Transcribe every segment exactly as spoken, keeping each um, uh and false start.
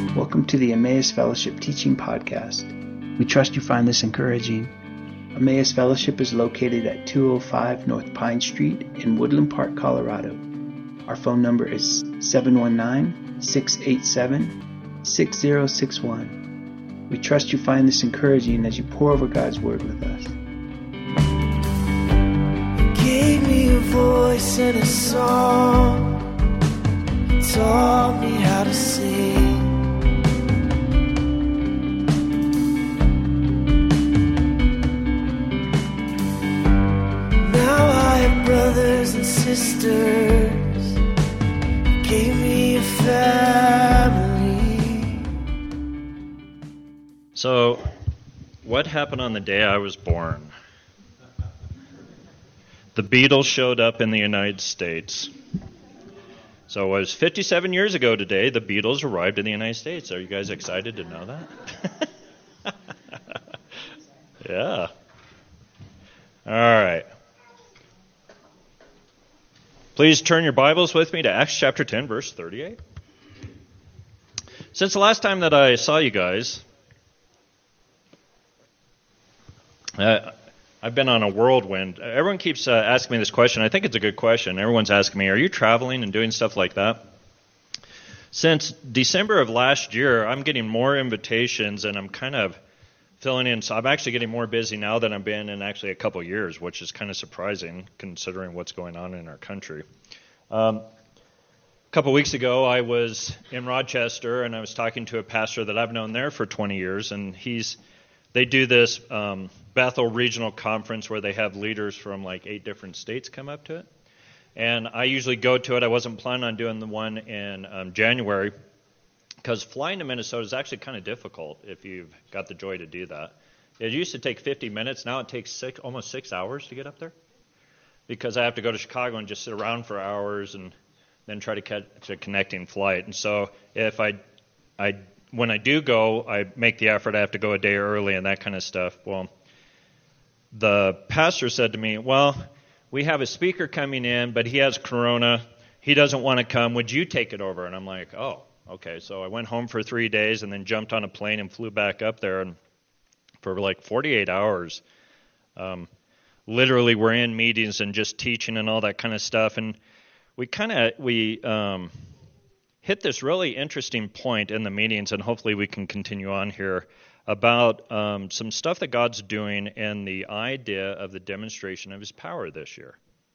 Welcome to the Emmaus Fellowship Teaching Podcast. We trust you find this encouraging. Emmaus Fellowship is located at two oh five North Pine Street in Woodland Park, Colorado. Our phone number is seven one nine, six eight seven, six zero six one. We trust you find this encouraging as you pour over God's Word with us. Gave me a voice and a song, taught me how to sing. Now I have brothers and sisters, gave me a family. So, what happened on the day I was born? The Beatles showed up in the United States. So it was fifty-seven years ago today, the Beatles arrived in the United States. Are you guys excited to know that? Yeah. All right. Please turn your Bibles with me to Acts chapter ten, verse thirty-eight. Since the last time that I saw you guys, uh, I've been on a whirlwind. Everyone keeps uh, asking me this question. I think it's a good question. Everyone's asking me, are you traveling and doing stuff like that? Since December of last year, I'm getting more invitations, and I'm kind of filling in. So I'm actually getting more busy now than I've been in actually a couple years, which is kind of surprising considering what's going on in our country. Um, a couple weeks ago, I was in Rochester, and I was talking to a pastor that I've known there for twenty years, and he's they do this um, Bethel Regional Conference where they have leaders from like eight different states come up to it. And I usually go to it. I wasn't planning on doing the one in um, January because flying to Minnesota is actually kind of difficult if you've got the joy to do that. It used to take fifty minutes. Now it takes six, almost six hours to get up there because I have to go to Chicago and just sit around for hours and then try to catch a connecting flight. And so if I, I when I do go, I make the effort. I have to go a day early and that kind of stuff. Well, the pastor said to me, well, we have a speaker coming in, but he has corona. He doesn't want to come. Would you take it over? And I'm like, oh, okay. So I went home for three days and then jumped on a plane and flew back up there. And for like forty-eight hours, um, literally we're in meetings and just teaching and all that kind of stuff. And we kind of, we um, hit this really interesting point in the meetings, and hopefully we can continue on here, about um, some stuff that God's doing and the idea of the demonstration of His power this year.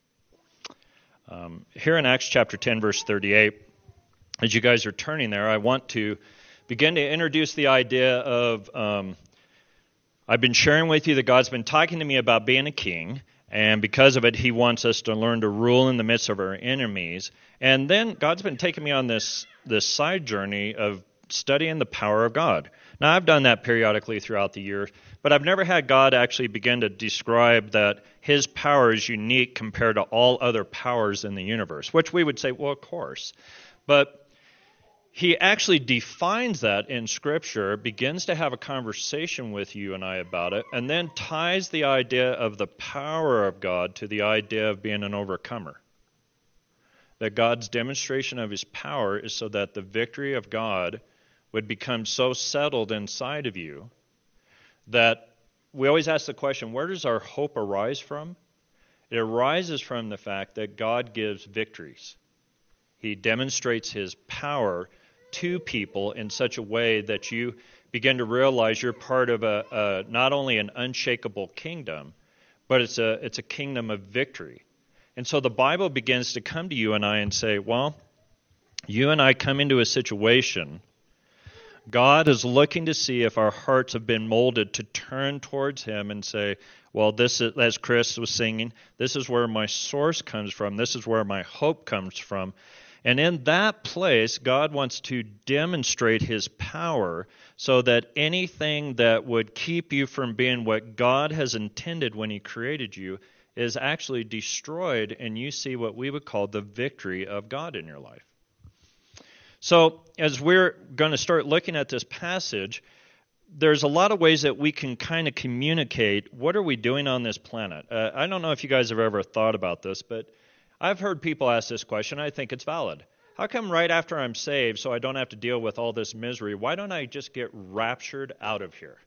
Um, here in Acts chapter ten, verse thirty-eight, as you guys are turning there, I want to begin to introduce the idea of, um, I've been sharing with you that God's been talking to me about being a king, and because of it, He wants us to learn to rule in the midst of our enemies. And then God's been taking me on this, this side journey of studying the power of God. Now, I've done that periodically throughout the year, but I've never had God actually begin to describe that His power is unique compared to all other powers in the universe, which we would say, well, of course. But He actually defines that in Scripture, begins to have a conversation with you and I about it, and then ties the idea of the power of God to the idea of being an overcomer. That God's demonstration of His power is so that the victory of God would become so settled inside of you that we always ask the question, where does our hope arise from? It arises from the fact that God gives victories. He demonstrates His power to people in such a way that you begin to realize you're part of a, a not only an unshakable kingdom, but it's a it's a kingdom of victory. And so the Bible begins to come to you and I and say, well, you and I come into a situation. God is looking to see if our hearts have been molded to turn towards Him and say, well, this is, as Chris was singing, this is where my source comes from. This is where my hope comes from. And in that place, God wants to demonstrate His power so that anything that would keep you from being what God has intended when He created you is actually destroyed, and you see what we would call the victory of God in your life. So as we're going to start looking at this passage, there's a lot of ways that we can kind of communicate what are we doing on this planet. Uh, I don't know if you guys have ever thought about this, but I've heard people ask this question. I think it's valid. how come right after I'm saved, so I don't have to deal with all this misery, why don't I just get raptured out of here?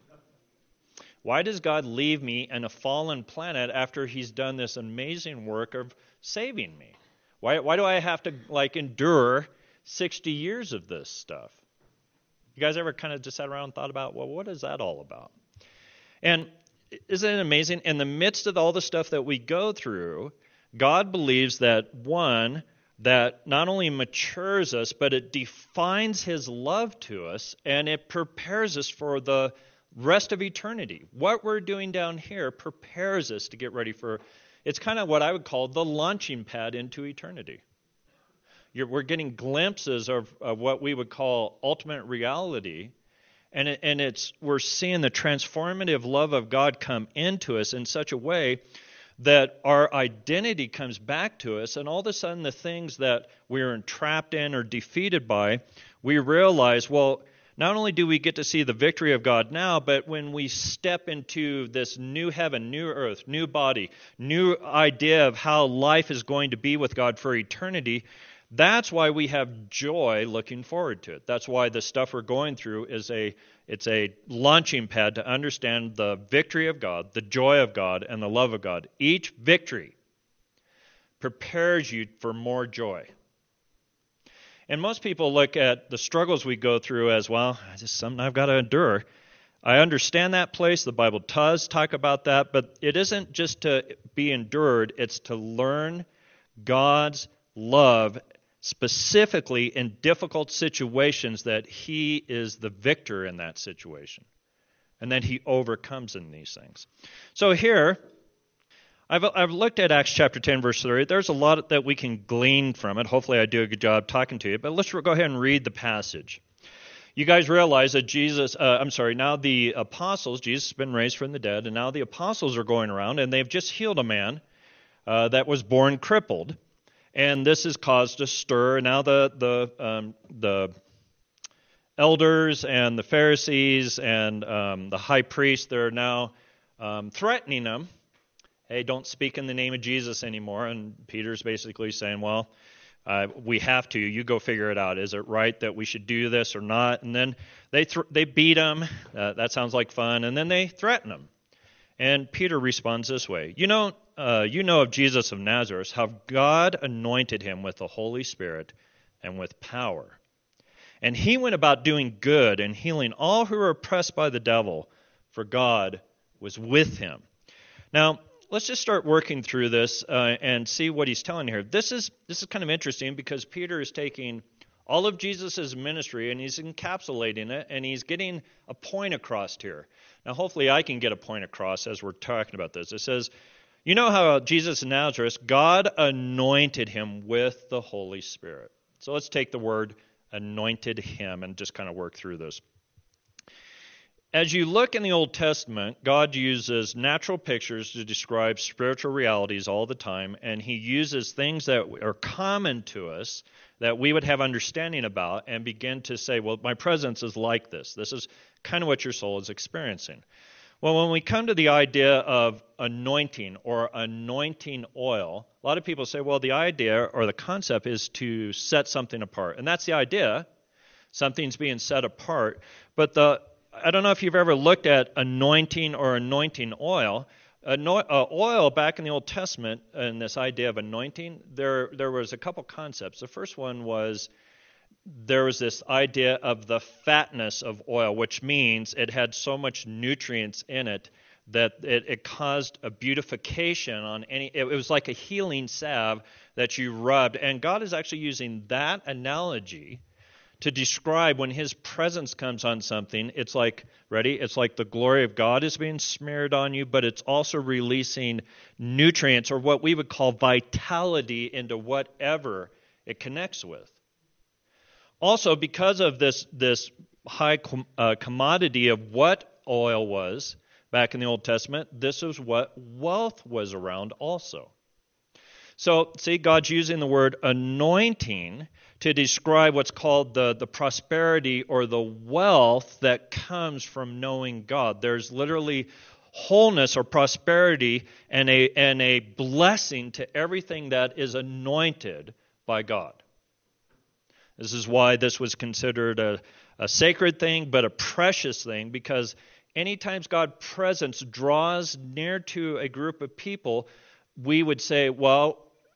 Why does God leave me in a fallen planet after he's done this amazing work of saving me? Why, why do I have to, like, endure sixty years of this stuff? You guys ever kind of just sat around and thought about, well, what is that all about? And isn't it amazing? In the midst of all the stuff that we go through, God believes that, one, that not only matures us, but it defines his love to us, and it prepares us for the rest of eternity. What we're doing down here prepares us to get ready for, it's kind of what I would call the launching pad into eternity. You're, we're getting glimpses of, of what we would call ultimate reality, and it, and it's we're seeing the transformative love of God come into us in such a way that our identity comes back to us, and all of a sudden the things that we're entrapped in or defeated by, we realize, well, not only do we get to see the victory of God now, but when we step into this new heaven, new earth, new body, new idea of how life is going to be with God for eternity, that's why we have joy looking forward to it. That's why the stuff we're going through is a it's a launching pad to understand the victory of God, the joy of God, and the love of God. Each victory prepares you for more joy. And most people look at the struggles we go through as, well, it's just something I've got to endure. I understand that place. The Bible does talk about that, but it isn't just to be endured. It's to learn God's love specifically in difficult situations, that he is the victor in that situation and that he overcomes in these things. So here, I've, I've looked at Acts chapter ten, verse thirty. There's a lot that we can glean from it. Hopefully I do a good job talking to you, but let's go ahead and read the passage. You guys realize that Jesus, uh, I'm sorry, now the apostles, Jesus has been raised from the dead, and now the apostles are going around, and they've just healed a man uh, that was born crippled. And this has caused a stir. Now the the um, the elders and the Pharisees and um, the high priest, they're now um, threatening them. Hey, don't speak in the name of Jesus anymore. And Peter's basically saying, well, uh, we have to. You go figure it out. Is it right that we should do this or not? And then they th- they beat him. Uh, that sounds like fun. And then they threaten him. And Peter responds this way. You know, uh, you know of Jesus of Nazareth, how God anointed him with the Holy Spirit and with power. And he went about doing good and healing all who were oppressed by the devil, for God was with him. Now, let's just start working through this uh, and see what he's telling here. This is this is kind of interesting because Peter is taking all of Jesus' ministry and he's encapsulating it, and he's getting a point across here. Now, hopefully I can get a point across as we're talking about this. It says, you know how Jesus of Nazareth, God anointed him with the Holy Spirit. So let's take the word anointed him and just kind of work through this. As you look in the Old Testament, God uses natural pictures to describe spiritual realities all the time, and he uses things that are common to us that we would have understanding about and begin to say, well, my presence is like this. This is kind of what your soul is experiencing. Well, when we come to the idea of anointing or anointing oil, a lot of people say, well, the idea or the concept is to set something apart. And that's the idea. Something's being set apart. But the I don't know if you've ever looked at anointing or anointing oil. Ano- uh, oil, back in the Old Testament, and this idea of anointing, there there was a couple concepts. The first one was there was this idea of the fatness of oil, which means it had so much nutrients in it that it, it caused a beautification on any, it was like a healing salve that you rubbed. And God is actually using that analogy to describe when his presence comes on something. It's like, ready? It's like the glory of God is being smeared on you, but it's also releasing nutrients or what we would call vitality into whatever it connects with. Also, because of this, this high com- uh, commodity of what oil was back in the Old Testament, this is what wealth was around also. So, see, God's using the word anointing to describe what's called the, the prosperity or the wealth that comes from knowing God. There's literally wholeness or prosperity and a, and a blessing to everything that is anointed by God. This is why this was considered a, a sacred thing, but a precious thing, because anytime God's presence draws near to a group of people, we would say, well,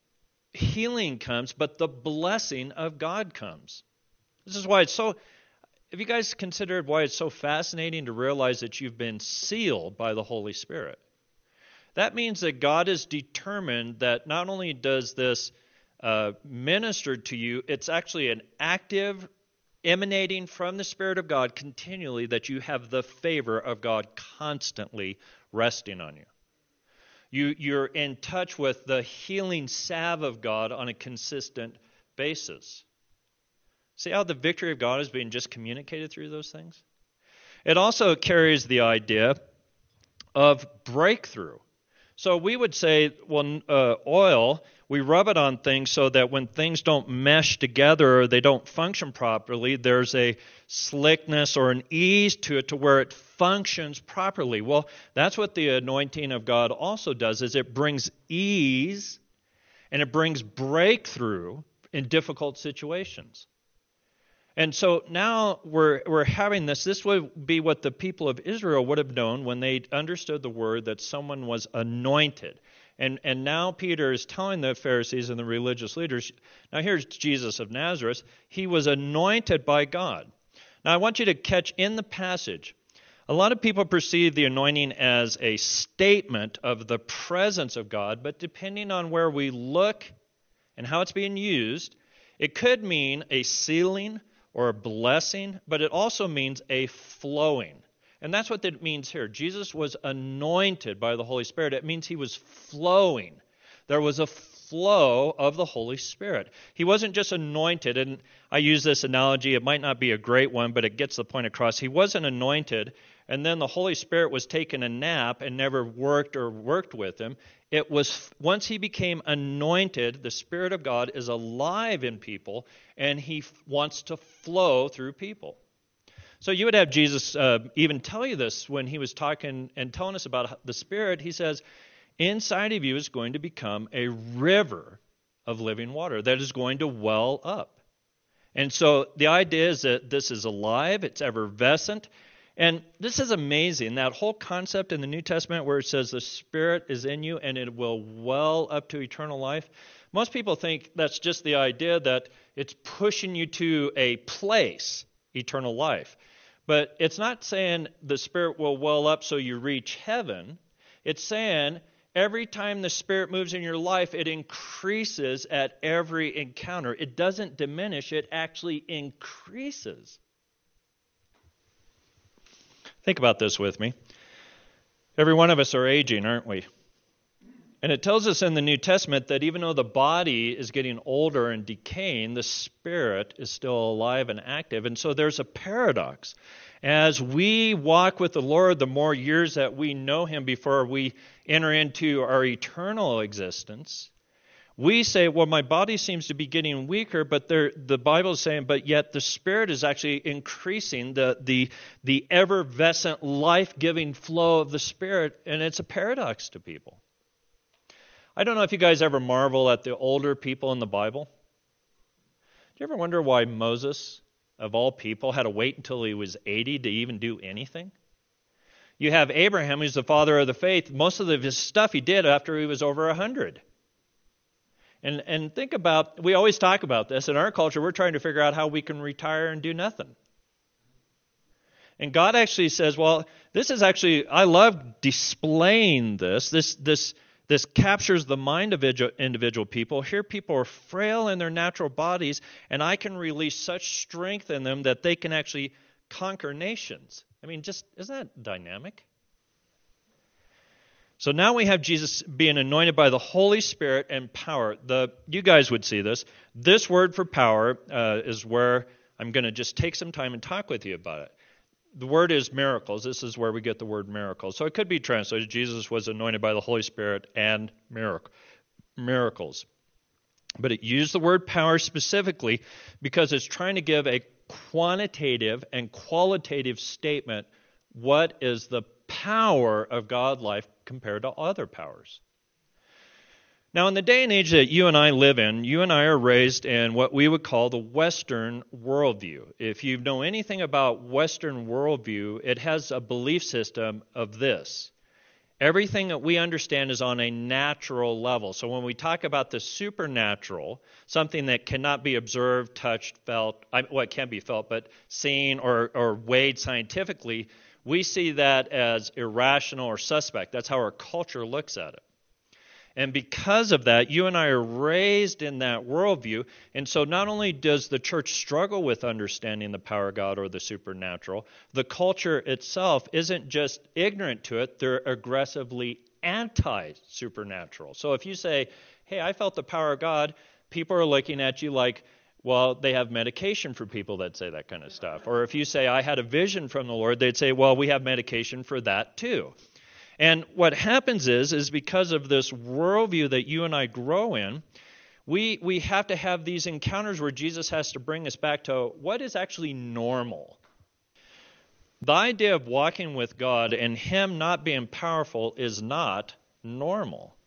healing comes, but the blessing of God comes. This is why it's so, have you guys considered why it's so fascinating to realize that you've been sealed by the Holy Spirit? That means that God is determined that not only does this uh, minister to you, it's actually an active, emanating from the Spirit of God continually, that you have the favor of God constantly resting on you. You you're in touch with the healing salve of God on a consistent basis. See how the victory of God is being just communicated through those things? It also carries the idea of breakthrough. So we would say, well, uh, oil, we rub it on things so that when things don't mesh together or they don't function properly, there's a slickness or an ease to it to where it functions properly. Well, that's what the anointing of God also does, is it brings ease and it brings breakthrough in difficult situations. And so now we're we're having this. This would be what the people of Israel would have known when they understood the word that someone was anointed. And and now Peter is telling the Pharisees and the religious leaders, now here's Jesus of Nazareth. He was anointed by God. Now I want you to catch in the passage, a lot of people perceive the anointing as a statement of the presence of God, but depending on where we look and how it's being used, it could mean a sealing or a blessing, but it also means a flowing. And that's what it means here. Jesus was anointed by the Holy Spirit. It means he was flowing. There was a flow of the Holy Spirit. He wasn't just anointed, and I use this analogy. It might not be a great one, but it gets the point across. He wasn't anointed, and then the Holy Spirit was taking a nap and never worked or worked with him. It was once he became anointed, the Spirit of God is alive in people, and he f- wants to flow through people. So you would have Jesus uh, even tell you this when he was talking and telling us about the Spirit. He says, inside of you is going to become a river of living water that is going to well up. And so the idea is that this is alive, it's effervescent. And this is amazing, that whole concept in the New Testament where it says the Spirit is in you and it will well up to eternal life. Most people think that's just the idea that it's pushing you to a place, eternal life. But it's not saying the Spirit will well up so you reach heaven. It's saying every time the Spirit moves in your life, it increases at every encounter. It doesn't diminish, it actually increases. Think about this with me. Every one of us are aging, aren't we? And it tells us in the New Testament that even though the body is getting older and decaying, the Spirit is still alive and active. And so there's a paradox. As we walk with the Lord, the more years that we know him before we enter into our eternal existence, we say, well, my body seems to be getting weaker, but there, the Bible is saying, but yet the Spirit is actually increasing, the, the, the effervescent, life-giving flow of the Spirit, and it's a paradox to people. I don't know if you guys ever marvel at the older people in the Bible. Do you ever wonder why Moses, of all people, had to wait until he was eighty to even do anything? You have Abraham, who's the father of the faith. Most of his stuff he did after he was over one hundred. And and think about, we always talk about this. In our culture, we're trying to figure out how we can retire and do nothing. And God actually says, well, this is actually, I love displaying this. This this this captures the mind of individual people. Here people are frail in their natural bodies, and I can release such strength in them that they can actually conquer nations. I mean, just, isn't that dynamic? So now we have Jesus being anointed by the Holy Spirit and power. The you guys would see this. This word for power uh, is where I'm going to just take some time and talk with you about it. The word is miracles. This is where we get the word miracles. So it could be translated, Jesus was anointed by the Holy Spirit and miracle, miracles. But it used the word power specifically because it's trying to give a quantitative and qualitative statement. What is the power of God's life compared to other powers? Now, in the day and age that you and I live in, you and I are raised in what we would call the Western worldview. If you know anything about Western worldview, it has a belief system of this. Everything that we understand is on a natural level. So when we talk about the supernatural, something that cannot be observed, touched, felt, well, it can be felt, but seen or, or weighed scientifically, we see that as irrational or suspect. That's how our culture looks at it. And because of that, you and I are raised in that worldview. And so not only does the church struggle with understanding the power of God or the supernatural, the culture itself isn't just ignorant to it, they're aggressively anti-supernatural. So if you say, hey, I felt the power of God, people are looking at you like, well, they have medication for people that say that kind of stuff. Or if you say, I had a vision from the Lord, they'd say, well, we have medication for that too. And what happens is, is because of this worldview that you and I grow in, we we have to have these encounters where Jesus has to bring us back to what is actually normal. The idea of walking with God and Him not being powerful is not normal.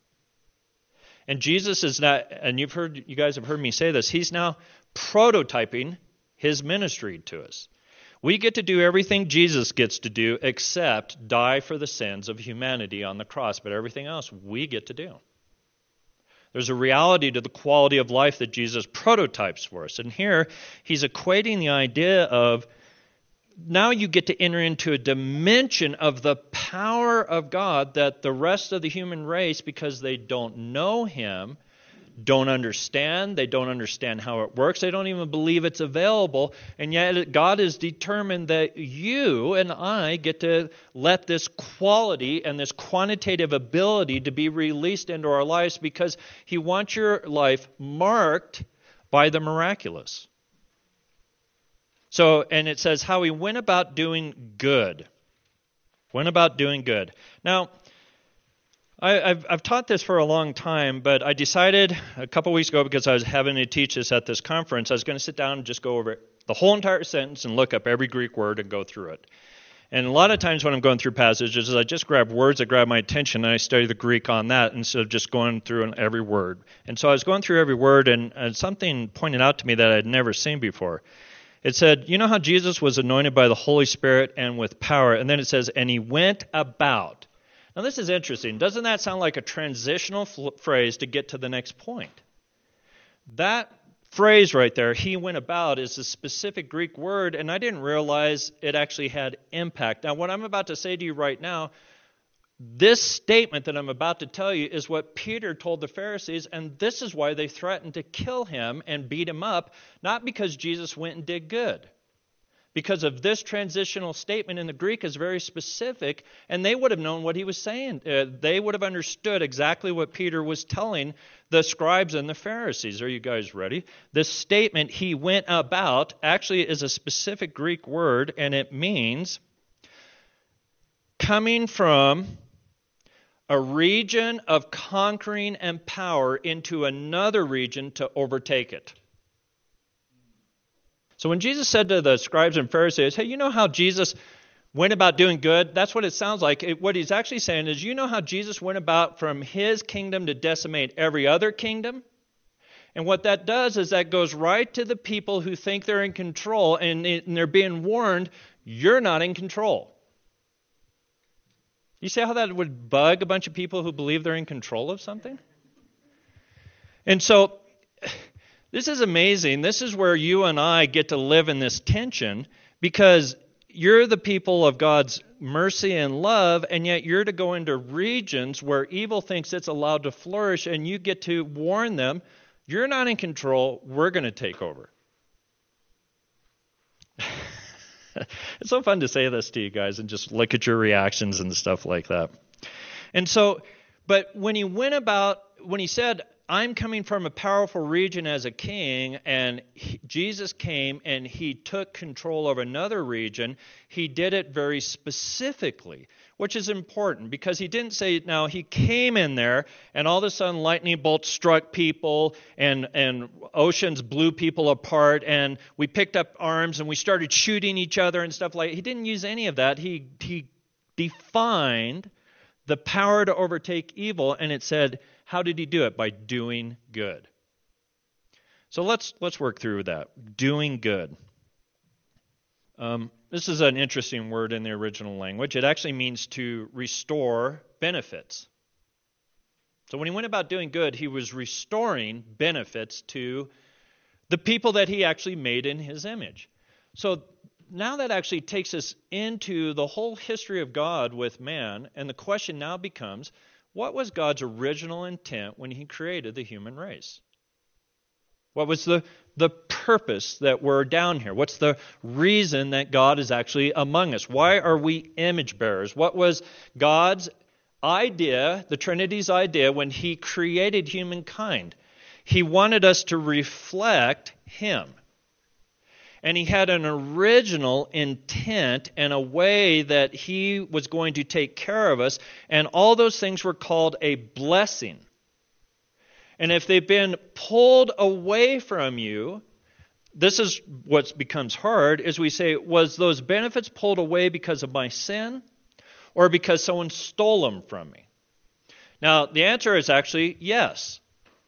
And Jesus is not, and you've heard, you guys have heard me say this, He's now prototyping His ministry to us. We get to do everything Jesus gets to do except die for the sins of humanity on the cross. But everything else we get to do. There's a reality to the quality of life that Jesus prototypes for us. And here He's equating the idea of now you get to enter into a dimension of the power of God that the rest of the human race, because they don't know Him, don't understand. They don't understand how it works. They don't even believe it's available. And yet God is determined that you and I get to let this quality and this quantitative ability to be released into our lives because He wants your life marked by the miraculous. So, and it says how He went about doing good. Went about doing good. Now, I, I've, I've taught this for a long time, but I decided a couple weeks ago, because I was having to teach this at this conference, I was going to sit down and just go over the whole entire sentence and look up every Greek word and go through it. And a lot of times when I'm going through passages, I just grab words that grab my attention and I study the Greek on that instead of just going through every word. And so I was going through every word, and, and something pointed out to me that I'd never seen before. It said, you know how Jesus was anointed by the Holy Spirit and with power? And then it says, and He went about. Now, this is interesting. Doesn't that sound like a transitional f- phrase to get to the next point? That phrase right there, He went about, is a specific Greek word, and I didn't realize it actually had impact. Now, what I'm about to say to you right now, this statement that I'm about to tell you is what Peter told the Pharisees, and this is why they threatened to kill Him and beat Him up, not because Jesus went and did good. Because of this transitional statement in the Greek is very specific, and they would have known what he was saying. Uh, they would have understood exactly what Peter was telling the scribes and the Pharisees. Are you guys ready? This statement, He went about, actually is a specific Greek word, and it means coming from a region of conquering and power into another region to overtake it. So when Jesus said to the scribes and Pharisees, hey, you know how Jesus went about doing good? That's what it sounds like. It, what He's actually saying is, you know how Jesus went about from His kingdom to decimate every other kingdom? And what that does is that goes right to the people who think they're in control, and, and they're being warned, you're not in control. You see how that would bug a bunch of people who believe they're in control of something? And so this is amazing. This is where you and I get to live in this tension, because you're the people of God's mercy and love, and yet you're to go into regions where evil thinks it's allowed to flourish, and you get to warn them, you're not in control, we're going to take over. It's so fun to say this to you guys and just look at your reactions and stuff like that. And so, but when he went about, when he said, I'm coming from a powerful region as a king, and he, Jesus came and He took control of another region, He did it very specifically, which is important because He didn't say, now He came in there and all of a sudden lightning bolts struck people and, and oceans blew people apart and we picked up arms and we started shooting each other and stuff like that. He didn't use any of that. He, he defined the power to overtake evil, and it said How did he do it? By doing good. So let's let's work through that. Doing good. Um, this is an interesting word in the original language. It actually means to restore benefits. So when he went about doing good, he was restoring benefits to the people that he actually made in his image. So now that actually takes us into the whole history of God with man, and the question now becomes, what was God's original intent when he created the human race? What was the, the purpose that we're down here? What's the reason that God is actually among us? Why are we image bearers? What was God's idea, the Trinity's idea, when he created humankind? He wanted us to reflect him. And he had an original intent and a way that he was going to take care of us. And all those things were called a blessing. And if they've been pulled away from you, this is what becomes hard, is we say, was those benefits pulled away because of my sin or because someone stole them from me? Now, the answer is actually yes.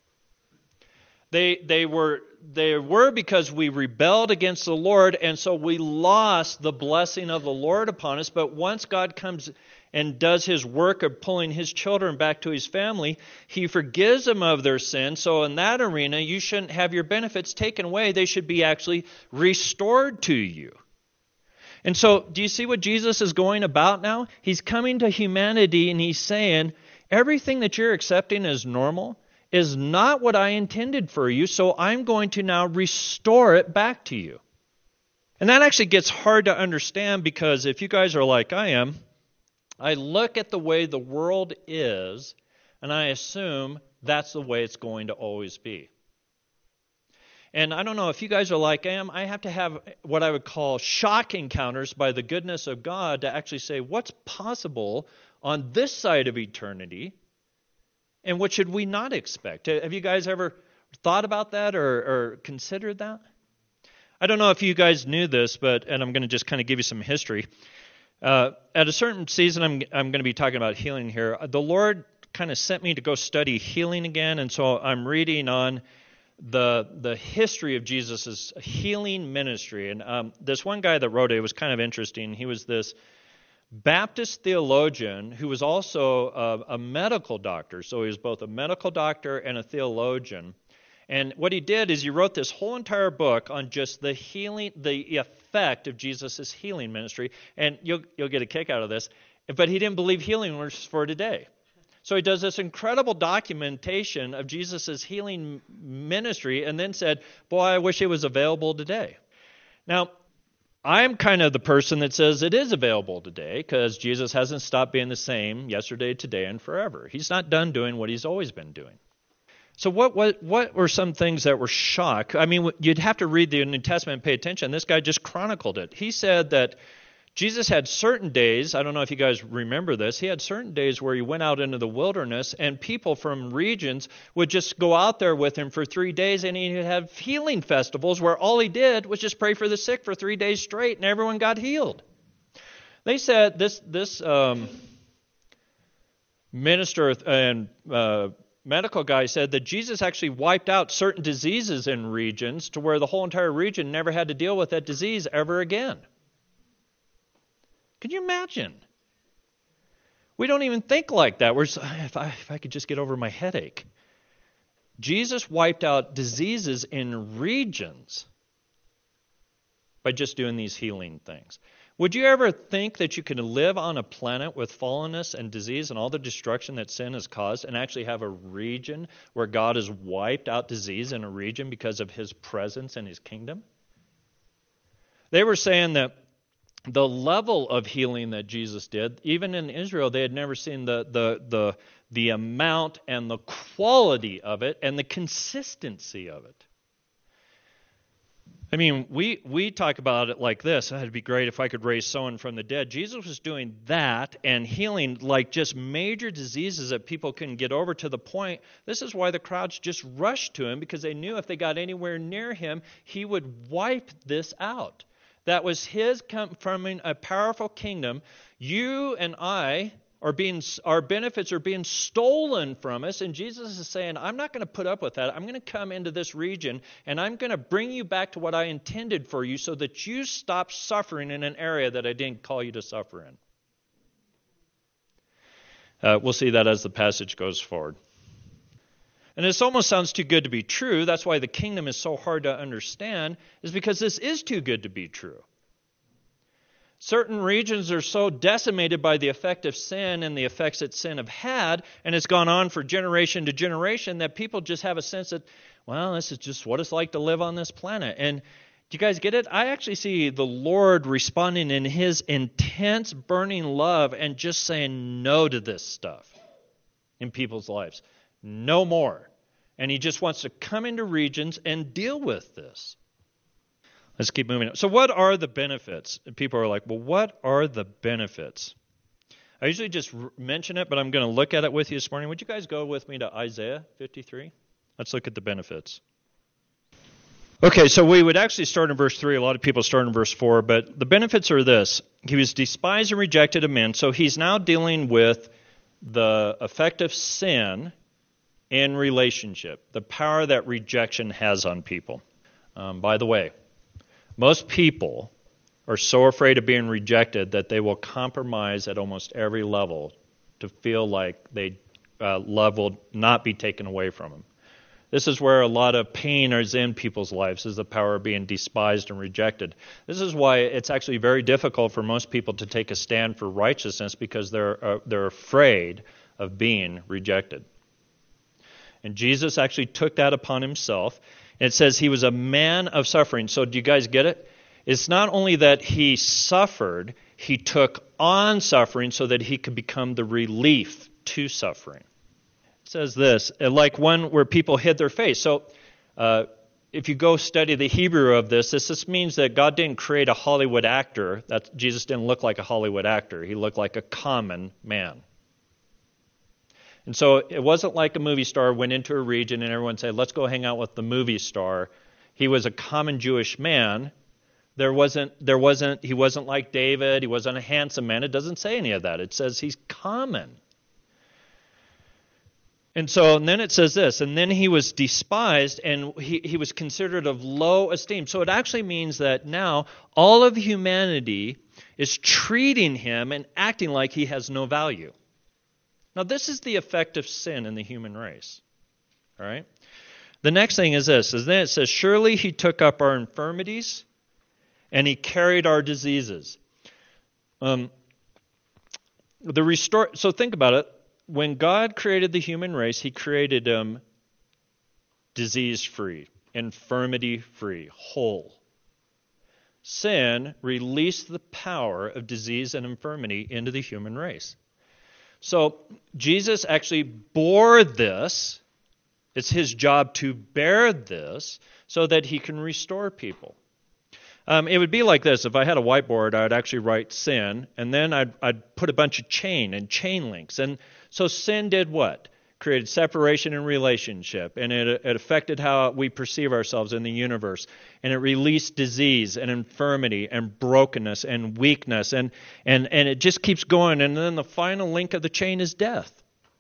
They they were they were because we rebelled against the Lord, and so we lost the blessing of the Lord upon us. But once God comes and does his work of pulling his children back to his family, he forgives them of their sin. So in that arena, you shouldn't have your benefits taken away. They should be actually restored to you. And so, do you see what Jesus is going about now? He's coming to humanity and he's saying, everything that you're accepting as normal is not what I intended for you, so I'm going to now restore it back to you. And that actually gets hard to understand, because if you guys are like I am, I look at the way the world is, and I assume that's the way it's going to always be. And I don't know if you guys are like I am, I have to have what I would call shock encounters by the goodness of God to actually say, what's possible on this side of eternity? And what should we not expect? Have you guys ever thought about that or, or considered that? I don't know if you guys knew this, but and I'm going to just kind of give you some history. Uh, at a certain season, I'm I'm going to be talking about healing here. The Lord kind of sent me to go study healing again, and so I'm reading on the the history of Jesus' healing ministry. And um, this one guy that wrote it, it was kind of interesting. He was this Baptist theologian who was also a, a medical doctor. So he was both a medical doctor and a theologian. And what he did is he wrote this whole entire book on just the healing, the effect of Jesus' healing ministry. And you'll you'll get a kick out of this. But he didn't believe healing was for today. So he does this incredible documentation of Jesus' healing ministry and then said, boy, I wish it was available today. Now, I'm kind of the person that says it is available today because Jesus hasn't stopped being the same yesterday, today, and forever. He's not done doing what he's always been doing. So what what what were some things that were shock? I mean, you'd have to read the New Testament and pay attention. This guy just chronicled it. He said that Jesus had certain days, I don't know if you guys remember this, he had certain days where he went out into the wilderness and people from regions would just go out there with him for three days and he'd have healing festivals where all he did was just pray for the sick for three days straight and everyone got healed. They said this this um, minister and uh, medical guy said that Jesus actually wiped out certain diseases in regions to where the whole entire region never had to deal with that disease ever again. Can you imagine? We don't even think like that. We're just, if I, if I could just get over my headache. Jesus wiped out diseases in regions by just doing these healing things. Would you ever think that you could live on a planet with fallenness and disease and all the destruction that sin has caused and actually have a region where God has wiped out disease in a region because of his presence and his kingdom? They were saying that the level of healing that Jesus did, even in Israel, they had never seen the the the the amount and the quality of it and the consistency of it. I mean, we we talk about it like this. It'd be great if I could raise someone from the dead. Jesus was doing that and healing like just major diseases that people couldn't get over, to the point. This is why the crowds just rushed to him, because they knew if they got anywhere near him, he would wipe this out. That was his confirming a powerful kingdom. You and I, are being, our benefits are being stolen from us, and Jesus is saying, I'm not going to put up with that. I'm going to come into this region, and I'm going to bring you back to what I intended for you so that you stop suffering in an area that I didn't call you to suffer in. Uh, we'll see that as the passage goes forward. And this almost sounds too good to be true. That's why the kingdom is so hard to understand, is because this is too good to be true. Certain regions are so decimated by the effect of sin and the effects that sin have had, and it's gone on for generation to generation, that people just have a sense that, well, this is just what it's like to live on this planet. And do you guys get it? I actually see the Lord responding in His intense, burning love and just saying no to this stuff in people's lives. No more. And He just wants to come into regions and deal with this. Let's keep moving on. So what are the benefits? People are like, well, what are the benefits? I usually just r- mention it, but I'm going to look at it with you this morning. Would you guys go with me to Isaiah fifty-three? Let's look at the benefits. Okay, so we would actually start in verse three. A lot of people start in verse four, but the benefits are this. He was despised and rejected of men, so he's now dealing with the effect of sin in relationship, the power that rejection has on people. Um, by the way, most people are so afraid of being rejected that they will compromise at almost every level to feel like they uh, love will not be taken away from them. This is where a lot of pain is in people's lives, is the power of being despised and rejected. This is why it's actually very difficult for most people to take a stand for righteousness, because they're uh, they're afraid of being rejected. And Jesus actually took that upon Himself. It says He was a man of suffering. So do you guys get it? It's not only that He suffered, He took on suffering so that He could become the relief to suffering. It says this, like one where people hid their face. So uh, if you go study the Hebrew of this, this, this means that God didn't create a Hollywood actor. That Jesus didn't look like a Hollywood actor. He looked like a common man. And so it wasn't like a movie star went into a region and everyone said, let's go hang out with the movie star. He was a common Jewish man. There wasn't, there wasn't, he wasn't like David. He wasn't a handsome man. It doesn't say any of that. It says he's common. And so, and then it says this, and then he was despised and he, he was considered of low esteem. So it actually means that now all of humanity is treating him and acting like he has no value. Now, this is the effect of sin in the human race. All right? The next thing is this, is then it says, surely He took up our infirmities and He carried our diseases. Um, the restore. So think about it. When God created the human race, He created them um, disease-free, infirmity-free, whole. Sin released the power of disease and infirmity into the human race. So Jesus actually bore this. It's His job to bear this so that He can restore people. Um, it would be like this. If I had a whiteboard, I'd actually write sin, and then I'd, I'd put a bunch of chain and chain links. And so sin did what? Created separation in relationship, and it, it affected how we perceive ourselves in the universe. And it released disease and infirmity and brokenness and weakness, and, and, and it just keeps going. And then the final link of the chain is death.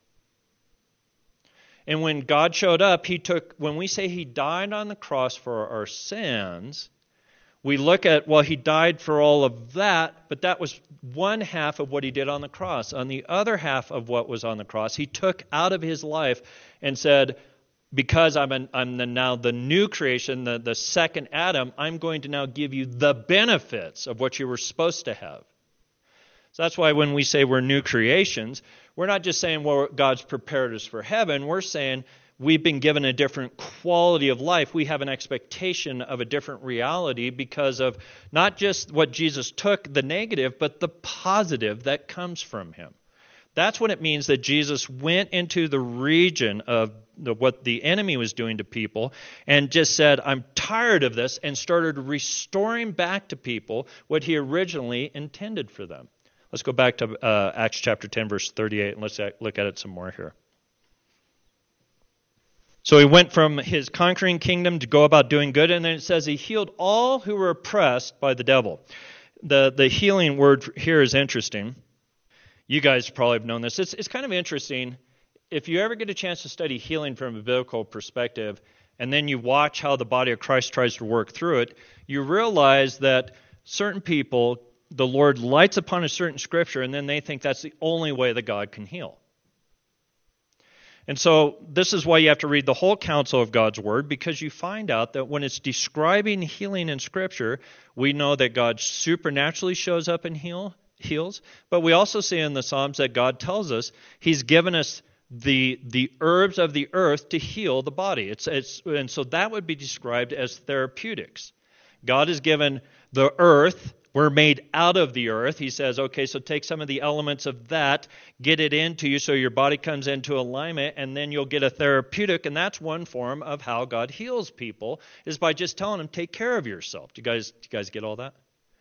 And when God showed up, He took, when we say He died on the cross for our sins, we look at, well, He died for all of that, but that was one half of what He did on the cross. On the other half of what was on the cross, He took out of His life and said, because I'm, an, I'm the, now the new creation, the, the second Adam, I'm going to now give you the benefits of what you were supposed to have. So that's why when we say we're new creations, we're not just saying, well, God's prepared us for heaven. We're saying we've been given a different quality of life. We have an expectation of a different reality because of not just what Jesus took, the negative, but the positive that comes from Him. That's what it means that Jesus went into the region of the, what the enemy was doing to people and just said, I'm tired of this, and started restoring back to people what He originally intended for them. Let's go back to uh, Acts chapter ten, verse thirty-eight, and let's look at it some more here. So He went from His conquering kingdom to go about doing good, and then it says He healed all who were oppressed by the devil. The, the healing word here is interesting. you guys probably have known this. It's, it's kind of interesting. If you ever get a chance to study healing from a biblical perspective, and then you watch how the body of Christ tries to work through it, you realize that certain people, the Lord lights upon a certain scripture, and then they think that's the only way that God can heal. And so this is why you have to read the whole counsel of God's Word, because you find out that when it's describing healing in Scripture, we know that God supernaturally shows up and heal, heals, but we also see in the Psalms that God tells us He's given us the the herbs of the earth to heal the body. It's it's and so that would be described as therapeutics. God has given the earth. We're made out of the earth. He says, okay, so take some of the elements of that, get it into you so your body comes into alignment, and then you'll get a therapeutic, and that's one form of how God heals people, is by just telling them, take care of yourself. Do you guys, do you guys get all that?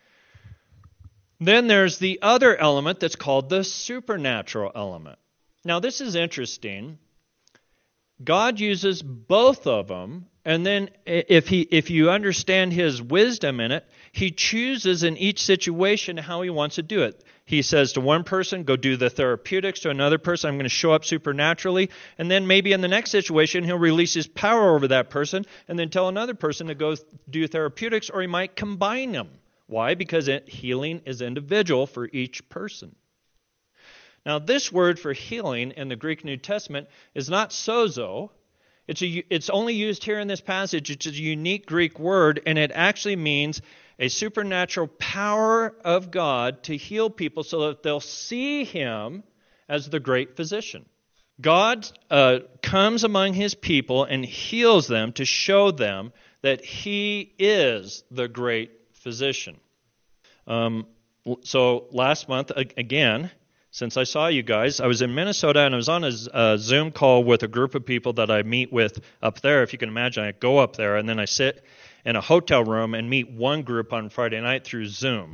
Then there's the other element that's called the supernatural element. Now, this is interesting. God uses both of them, and then if he if you understand His wisdom in it, He chooses in each situation how He wants to do it. He says to one person, go do the therapeutics. To another person, I'm going to show up supernaturally. And then maybe in the next situation, He'll release His power over that person and then tell another person to go do therapeutics, or He might combine them. Why? Because it, healing is individual for each person. Now, this word for healing in the Greek New Testament is not sozo. It's, a, it's only used here in this passage. It's a unique Greek word, and it actually means a supernatural power of God to heal people so that they'll see Him as the great physician. God uh, comes among His people and heals them to show them that He is the great physician. Um, so last month, again, since I saw you guys, I was in Minnesota and I was on a, a Zoom call with a group of people that I meet with up there. If you can imagine, I go up there and then I sit in a hotel room and meet one group on Friday night through Zoom.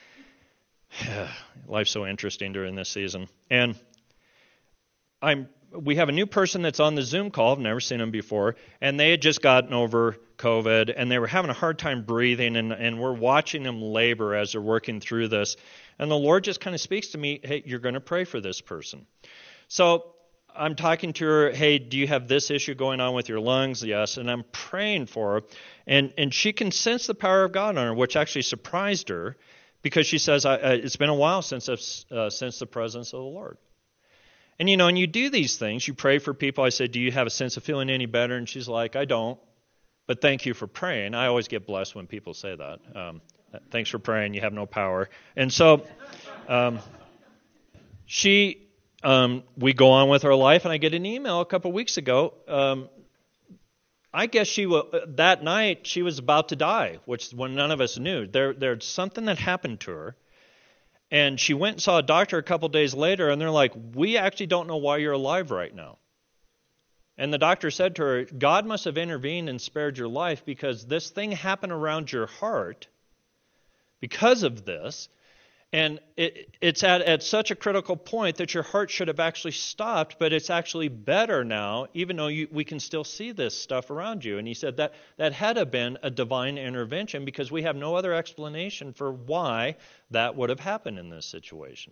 Life's so interesting during this season. And I'm we have a new person that's on the Zoom call. I've never seen them before. And they had just gotten over COVID, and they were having a hard time breathing, and, and we're watching them labor as they're working through this. And the Lord just kind of speaks to me, hey, you're going to pray for this person. So I'm talking to her, hey, do you have this issue going on with your lungs? Yes. And I'm praying for her. And, and she can sense the power of God on her, which actually surprised her, because she says, I, uh, it's been a while since I've uh, sensed the presence of the Lord. And, you know, and you do these things. You pray for people. I say, do you have a sense of feeling any better? And she's like, I don't. But thank you for praying. I always get blessed when people say that. Um, thanks for praying. You have no power. And so um, she, um, we go on with our life, and I get an email a couple weeks ago. Um, I guess she was, that night she was about to die, which when none of us knew. There, there's something that happened to her. And she went and saw a doctor a couple days later, and they're like, we actually don't know why you're alive right now. And the doctor said to her, God must have intervened and spared your life because this thing happened around your heart because of this. And it, it's at, at such a critical point that your heart should have actually stopped, but it's actually better now, even though you, we can still see this stuff around you. And he said that that had to have been a divine intervention because we have no other explanation for why that would have happened in this situation.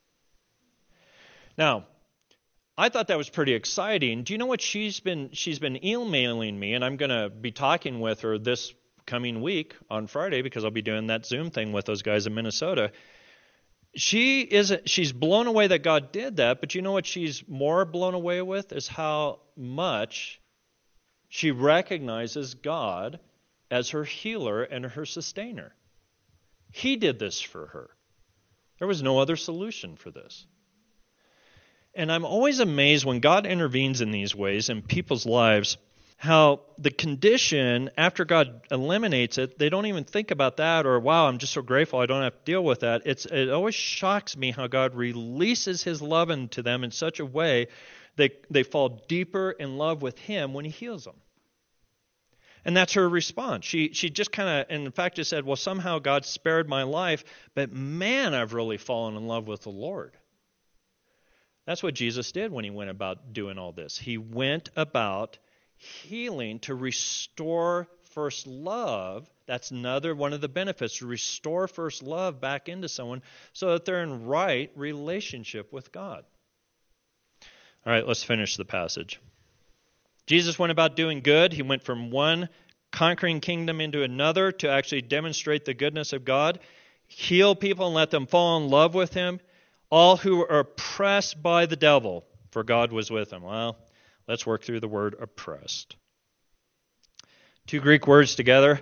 Now, I thought that was pretty exciting. Do you know what she's been she's been emailing me, and I'm going to be talking with her this coming week on Friday because I'll be doing that Zoom thing with those guys in Minnesota. She isn't she's blown away that God did that, but you know what she's more blown away with is how much she recognizes God as her healer and her sustainer. He did this for her. There was no other solution for this. And I'm always amazed when God intervenes in these ways in people's lives, how the condition, after God eliminates it, they don't even think about that or, wow, I'm just so grateful I don't have to deal with that. It's, it always shocks me how God releases His love into them in such a way that they fall deeper in love with Him when He heals them. And that's her response. She she just kind of, in fact, just said, well, somehow God spared my life, but man, I've really fallen in love with the Lord. That's what Jesus did when He went about doing all this. He went about healing to restore first love. That's another one of the benefits, to restore first love back into someone so that they're in right relationship with God. All right, let's finish the passage. Jesus went about doing good. He went from one conquering kingdom into another to actually demonstrate the goodness of God, heal people and let them fall in love with him, all who are oppressed by the devil, for God was with him. Well, let's work through the word oppressed. Two Greek words together.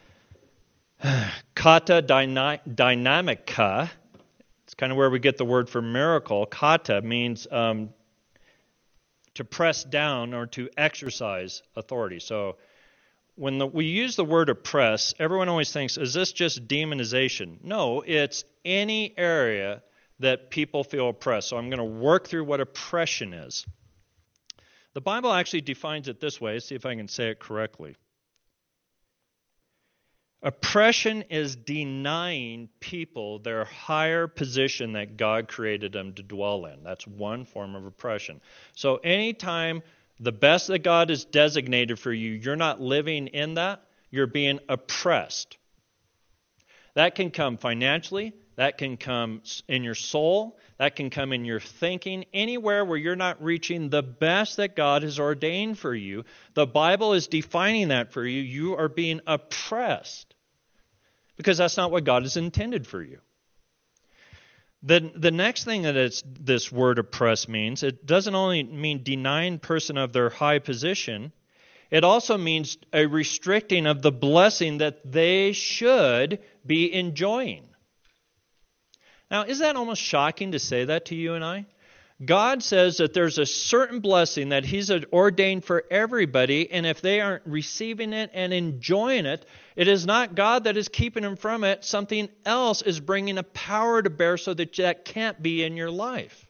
Kata dyna- dynamica. It's kind of where we get the word for miracle. Kata means um, to press down or to exercise authority. So when the, we use the word oppress, everyone always thinks, is this just demonization? No, it's any area that people feel oppressed. So I'm going to work through what oppression is. The Bible actually defines it this way. Let's see if I can say it correctly. Oppression is denying people their higher position that God created them to dwell in. That's one form of oppression. So anytime the best that God has designated for you, you're not living in that, you're being oppressed. That can come financially, that can come in your soul, that can come in your thinking, anywhere where you're not reaching the best that God has ordained for you. The Bible is defining that for you. You are being oppressed because that's not what God has intended for you. The, the next thing that it's, this word oppress means, it doesn't only mean denying a person of their high position, it also means a restricting of the blessing that they should be enjoying. Now, isn't that almost shocking to say that to you and I? God says that there's a certain blessing that He's ordained for everybody, and if they aren't receiving it and enjoying it, it is not God that is keeping them from it. Something else is bringing a power to bear so that that can't be in your life.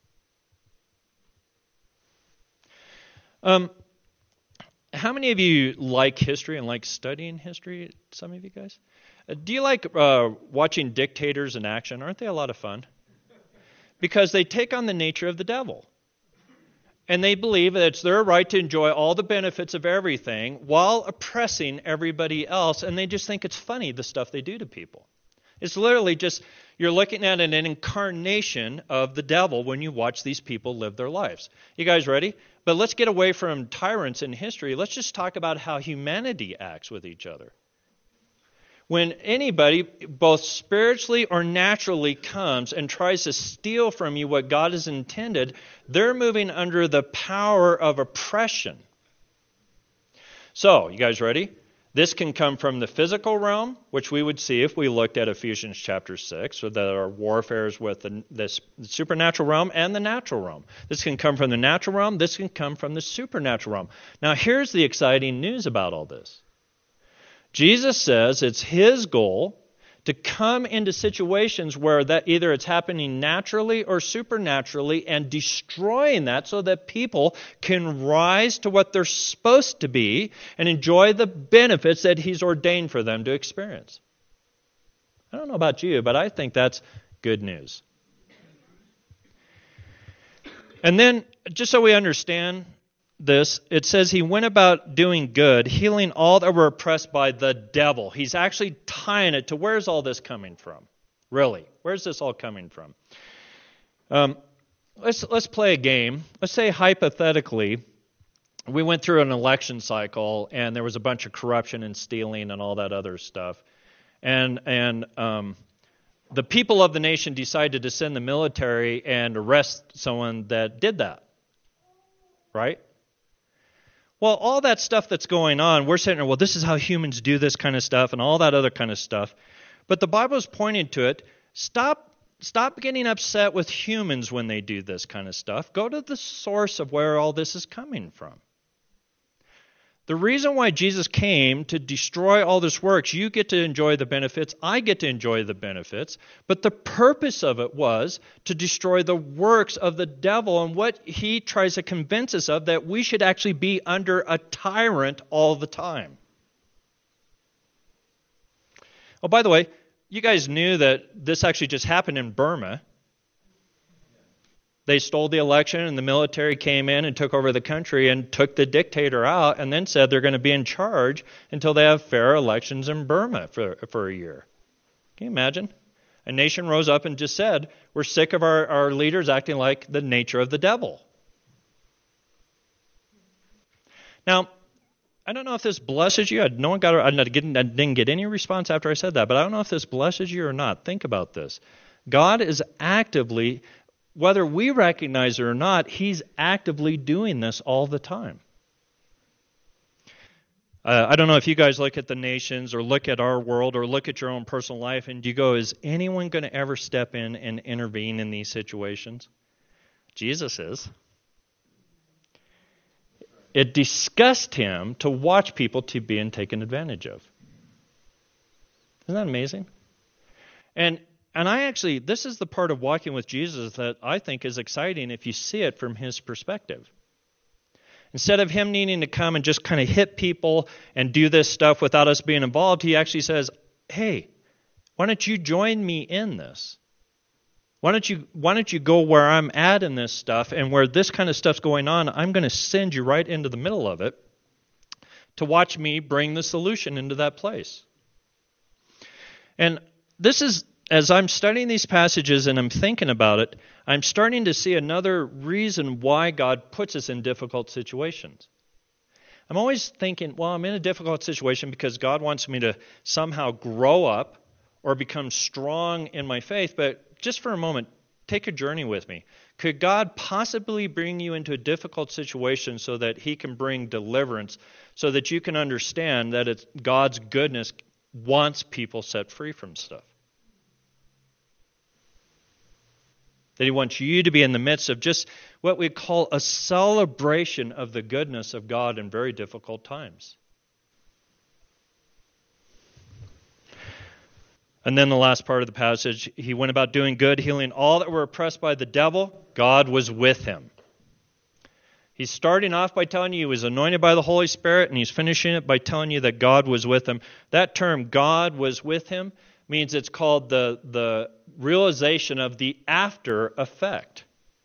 Um, how many of you like history and like studying history? Some of you guys? Uh, do you like uh, watching dictators in action? Aren't they a lot of fun? Because they take on the nature of the devil. And they believe that it's their right to enjoy all the benefits of everything while oppressing everybody else. And they just think it's funny, the stuff they do to people. It's literally just, you're looking at an incarnation of the devil when you watch these people live their lives. You guys ready? But let's get away from tyrants in history. Let's just talk about how humanity acts with each other. When anybody, both spiritually or naturally, comes and tries to steal from you what God has intended, they're moving under the power of oppression. So, you guys ready? This can come from the physical realm, which we would see if we looked at Ephesians chapter six, so that our warfare is with the, the supernatural realm and the natural realm. This can come from the natural realm. This can come from the supernatural realm. Now, here's the exciting news about all this. Jesus says it's His goal to come into situations where that either it's happening naturally or supernaturally and destroying that so that people can rise to what they're supposed to be and enjoy the benefits that He's ordained for them to experience. I don't know about you, but I think that's good news. And then, just so we understand this, it says He went about doing good, healing all that were oppressed by the devil. He's actually tying it to where's all this coming from? Really, where's this all coming from? Um, let's let's play a game. Let's say hypothetically, we went through an election cycle and there was a bunch of corruption and stealing and all that other stuff, and and um, the people of the nation decided to send the military and arrest someone that did that, right? Well, all that stuff that's going on, we're saying, well, this is how humans do this kind of stuff and all that other kind of stuff. But the Bible is pointing to it. Stop, stop getting upset with humans when they do this kind of stuff. Go to the source of where all this is coming from. The reason why Jesus came to destroy all this works, you get to enjoy the benefits, I get to enjoy the benefits, but the purpose of it was to destroy the works of the devil and what he tries to convince us of, that we should actually be under a tyrant all the time. Oh, by the way, you guys knew that this actually just happened in Burma. They stole the election, and the military came in and took over the country and took the dictator out, and then said they're going to be in charge until they have fair elections in Burma for, for a year. Can you imagine? A nation rose up and just said, we're sick of our, our leaders acting like the nature of the devil. Now, I don't know if this blesses you. No one got. I didn't get any response after I said that, but I don't know if this blesses you or not. Think about this. God is actively, whether we recognize it or not, He's actively doing this all the time. Uh, I don't know if you guys look at the nations or look at our world or look at your own personal life and you go, is anyone going to ever step in and intervene in these situations? Jesus is. It disgusts Him to watch people to being taken advantage of. Isn't that amazing? And and I actually, this is the part of walking with Jesus that I think is exciting if you see it from His perspective. Instead of Him needing to come and just kind of hit people and do this stuff without us being involved, He actually says, hey, why don't you join me in this? Why don't you why don't you go where I'm at in this stuff, and where this kind of stuff's going on, I'm going to send you right into the middle of it to watch me bring the solution into that place. And this is, as I'm studying these passages and I'm thinking about it, I'm starting to see another reason why God puts us in difficult situations. I'm always thinking, well, I'm in a difficult situation because God wants me to somehow grow up or become strong in my faith, but just for a moment, take a journey with me. Could God possibly bring you into a difficult situation so that He can bring deliverance, so that you can understand that it's God's goodness wants people set free from stuff? That He wants you to be in the midst of just what we call a celebration of the goodness of God in very difficult times. And then the last part of the passage, He went about doing good, healing all that were oppressed by the devil. God was with Him. He's starting off by telling you He was anointed by the Holy Spirit, and He's finishing it by telling you that God was with Him. That term, God was with Him, means it's called the, the realization of the after effect.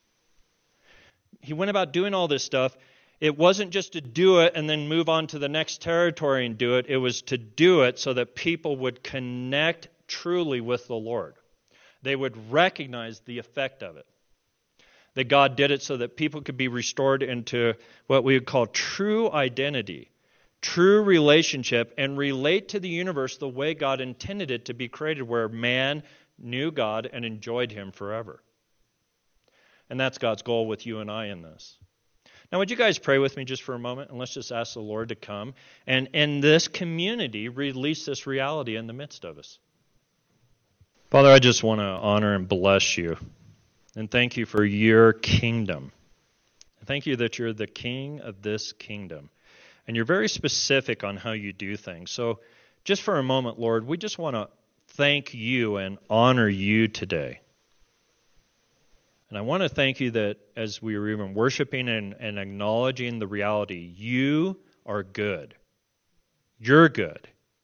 He went about doing all this stuff. It wasn't just to do it and then move on to the next territory and do it. It was to do it so that people would connect truly with the Lord. They would recognize the effect of it. That God did it so that people could be restored into what we would call true identity, true relationship, and relate to the universe the way God intended it to be created, where man knew God and enjoyed Him forever. And that's God's goal with you and I in this. Now, would you guys pray with me just for a moment, and let's just ask the Lord to come and in this community release this reality in the midst of us. Father, I just want to honor and bless You, and thank You for Your kingdom. Thank You that You're the King of this kingdom, and You're very specific on how You do things. So just for a moment, Lord, we just want to thank You and honor You today. And I want to thank You that as we were even worshiping and, and acknowledging the reality, You are good. You're good.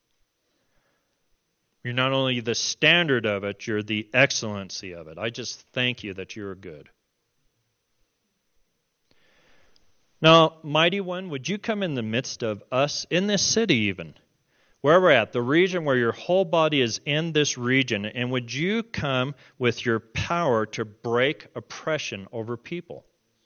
You're not only the standard of it, You're the excellency of it. I just thank You that You're good. Now, Mighty One, would You come in the midst of us, in this city even, where we're at, the region where Your whole body is in this region, and would You come with Your power to break oppression over people?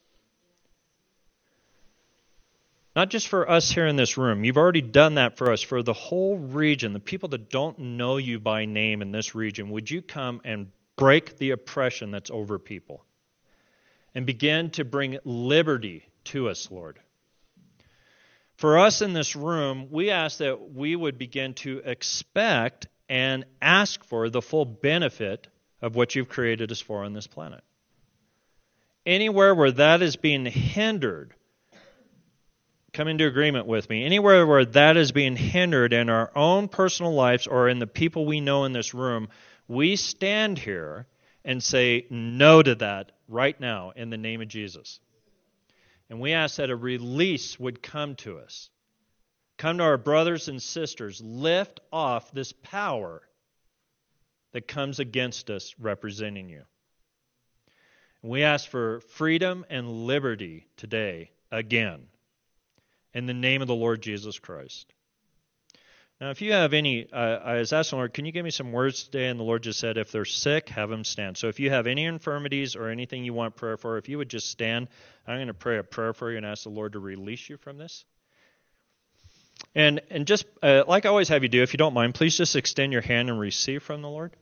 Not just for us here in this room. You've already done that for us, for the whole region, the people that don't know You by name in this region. Would You come and break the oppression that's over people and begin to bring liberty to us, Lord? For us in this room, we ask that we would begin to expect and ask for the full benefit of what You've created us for on this planet. Anywhere where that is being hindered, come into agreement with me. Anywhere where that is being hindered in our own personal lives or in the people we know in this room, we stand here and say no to that right now in the name of Jesus. And we ask that a release would come to us. Come to our brothers and sisters. Lift off this power that comes against us representing You. We ask for freedom and liberty today, again, in the name of the Lord Jesus Christ. Now, if you have any, uh, I was asking the Lord, can you give me some words today? And the Lord just said, if they're sick, have them stand. So if you have any infirmities or anything you want prayer for, if you would just stand, I'm going to pray a prayer for you and ask the Lord to release you from this. And and just uh, like I always have you do, if you don't mind, please just extend your hand and receive from the Lord.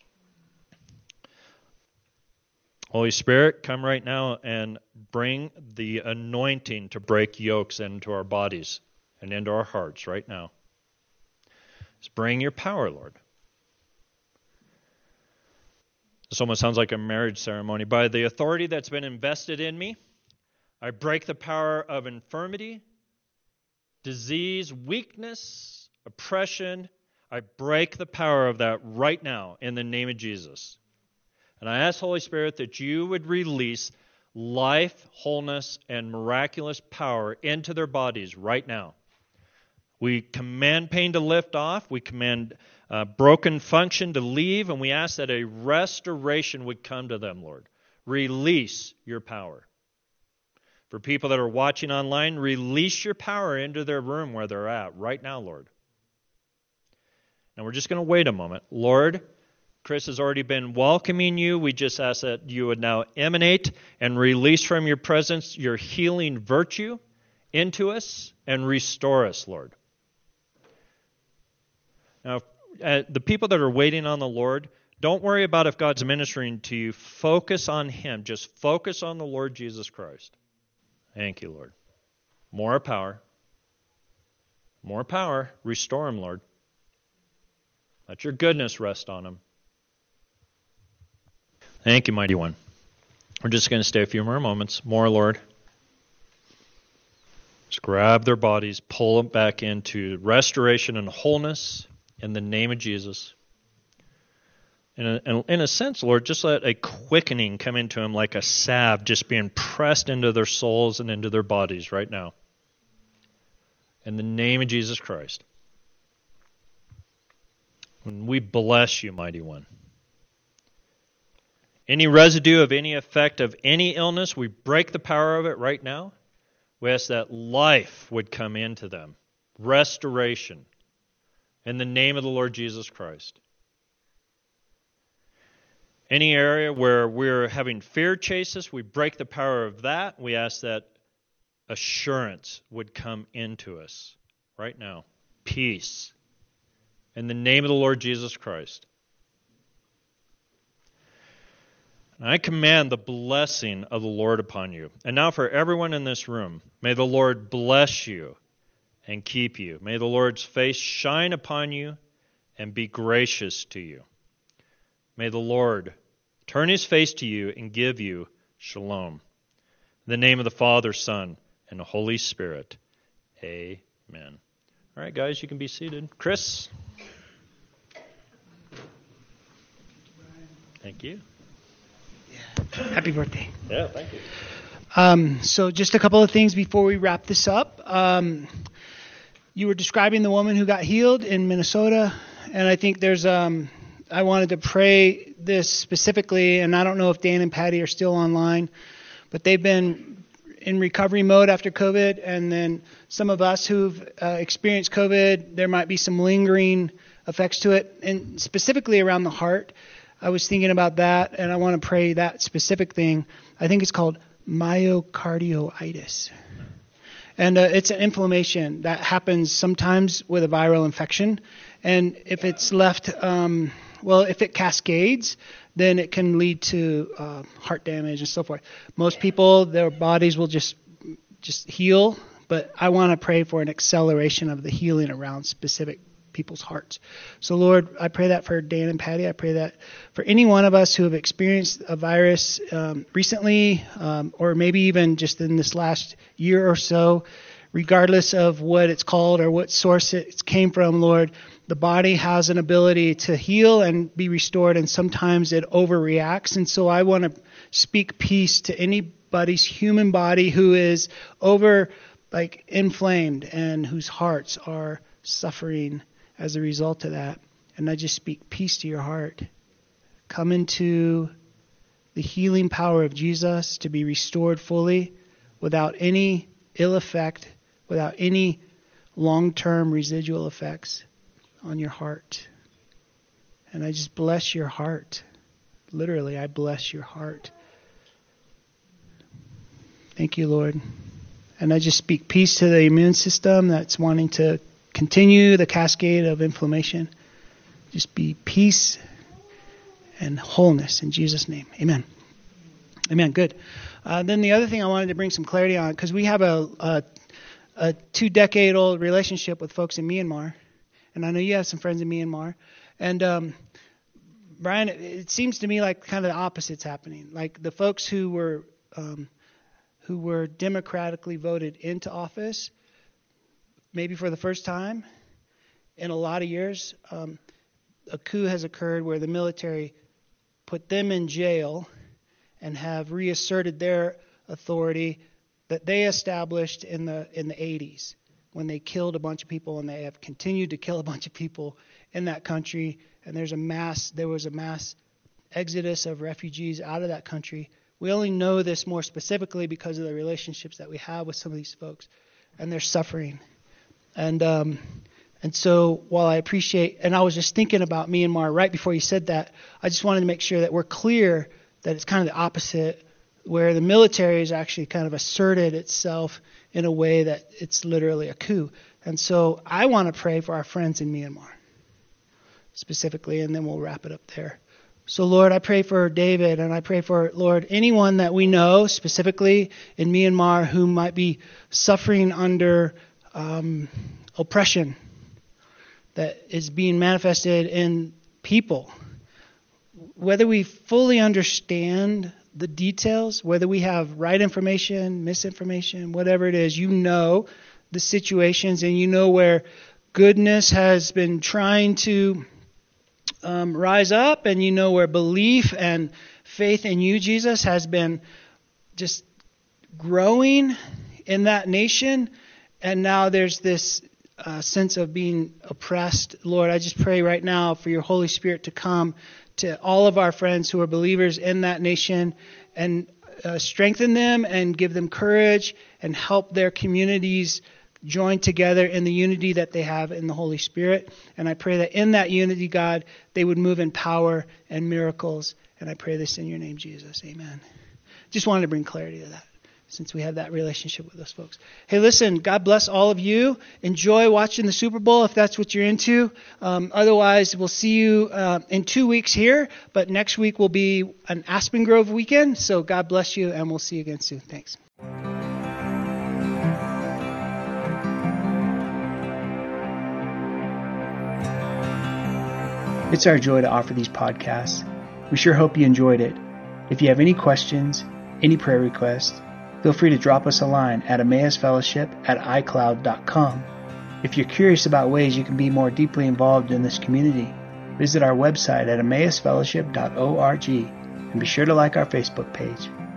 Holy Spirit, come right now and bring the anointing to break yokes into our bodies and into our hearts right now. Just bring your power, Lord. This almost sounds like a marriage ceremony. By the authority that's been invested in me, I break the power of infirmity, disease, weakness, oppression. I break the power of that right now in the name of Jesus. And I ask, Holy Spirit, that you would release life, wholeness, and miraculous power into their bodies right now. We command pain to lift off. We command uh, broken function to leave. And we ask that a restoration would come to them, Lord. Release your power. For people that are watching online, release your power into their room where they're at right now, Lord. Now we're just going to wait a moment. Lord, Chris has already been welcoming you. We just ask that you would now emanate and release from your presence your healing virtue into us and restore us, Lord. Now, uh, the people that are waiting on the Lord, don't worry about if God's ministering to you. Focus on Him. Just focus on the Lord Jesus Christ. Thank you, Lord. More power. More power. Restore Him, Lord. Let your goodness rest on Him. Thank you, Mighty One. We're just going to stay a few more moments. More, Lord. Just grab their bodies, pull them back into restoration and wholeness in the name of Jesus. In a, in a sense, Lord, just let a quickening come into them like a salve just being pressed into their souls and into their bodies right now. In the name of Jesus Christ. And we bless you, Mighty One. Any residue of any effect of any illness, we break the power of it right now. We ask that life would come into them. Restoration. In the name of the Lord Jesus Christ. Any area where we're having fear chase us, we break the power of that. We ask that assurance would come into us right now. Peace. In the name of the Lord Jesus Christ. And I command the blessing of the Lord upon you. And now for everyone in this room, may the Lord bless you and keep you. May the Lord's face shine upon you and be gracious to you. May the Lord turn His face to you and give you shalom. In the name of the Father, Son, and the Holy Spirit. Amen. All right, guys, you can be seated. Chris? Thank you. Yeah. Happy birthday. Yeah, thank you. Um, so just a couple of things before we wrap this up. Um, you were describing the woman who got healed in Minnesota, and I think there's... Um, I wanted to pray this specifically, and I don't know if Dan and Patty are still online, but they've been in recovery mode after COVID, and then some of us who've uh, experienced COVID, there might be some lingering effects to it, and specifically around the heart. I was thinking about that, and I want to pray that specific thing. I think it's called myocarditis. And uh, it's an inflammation that happens sometimes with a viral infection, and if it's left... Um, Well, if it cascades, then it can lead to uh, heart damage and so forth. Most people, their bodies will just just heal, but I want to pray for an acceleration of the healing around specific people's hearts. So, Lord, I pray that for Dan and Patty. I pray that for any one of us who have experienced a virus um, recently, um, or maybe even just in this last year or so, regardless of what it's called or what source it came from, Lord, the body has an ability to heal and be restored, and sometimes it overreacts. And so I want to speak peace to anybody's human body who is over, like, inflamed and whose hearts are suffering as a result of that. And I just speak peace to your heart. Come into the the healing power of Jesus to be restored fully without any ill effect, without any long-term residual effects on your heart. And I just bless your heart. Literally, I bless your heart. Thank you, Lord. And I just speak peace to the immune system that's wanting to continue the cascade of inflammation. Just be peace and wholeness in Jesus' name. Amen. Amen. Good. Uh, then the other thing I wanted to bring some clarity on, because we have a, a, a two-decade-old relationship with folks in Myanmar, and I know you have some friends in Myanmar. And um, Brian, it, it seems to me like kind of the opposite's happening. Like the folks who were um, who were democratically voted into office, maybe for the first time in a lot of years, um, a coup has occurred where the military put them in jail and have reasserted their authority that they established in the in the eighties when they killed a bunch of people, and they have continued to kill a bunch of people in that country. And there's a mass there was a mass exodus of refugees out of that country. We only know this more specifically because of the relationships that we have with some of these folks, and they're suffering. And um, and so while I appreciate, and I was just thinking about Myanmar right before you said that, I just wanted to make sure that we're clear that it's kind of the opposite, where the military has actually kind of asserted itself in a way that it's literally a coup. And so I want to pray for our friends in Myanmar specifically, and then we'll wrap it up there. So, Lord, I pray for David, and I pray for, Lord, anyone that we know specifically in Myanmar who might be suffering under um, oppression that is being manifested in people. Whether we fully understand the details, whether we have right information, misinformation, whatever it is, you know the situations, and you know where goodness has been trying to Um, rise up, and you know where belief and faith in you, Jesus, has been just growing in that nation, and now there's this uh, sense of being oppressed. Lord, I just pray right now for your Holy Spirit to come to all of our friends who are believers in that nation and uh, strengthen them and give them courage and help their communities join together in the unity that they have in the Holy Spirit. And I pray that in that unity, God, they would move in power and miracles. And I pray this in your name, Jesus. Amen. Just wanted to bring clarity to that, since we have that relationship with those folks. Hey, listen, God bless all of you. Enjoy watching the Super Bowl if that's what you're into. Um, otherwise, we'll see you uh, in two weeks here. But next week will be an Aspen Grove weekend. So God bless you, and we'll see you again soon. Thanks. It's our joy to offer these podcasts. We sure hope you enjoyed it. If you have any questions, any prayer requests, feel free to drop us a line at Emmaus Fellowship at i cloud dot com. If you're curious about ways you can be more deeply involved in this community, visit our website at emmaus fellowship dot org and be sure to like our Facebook page.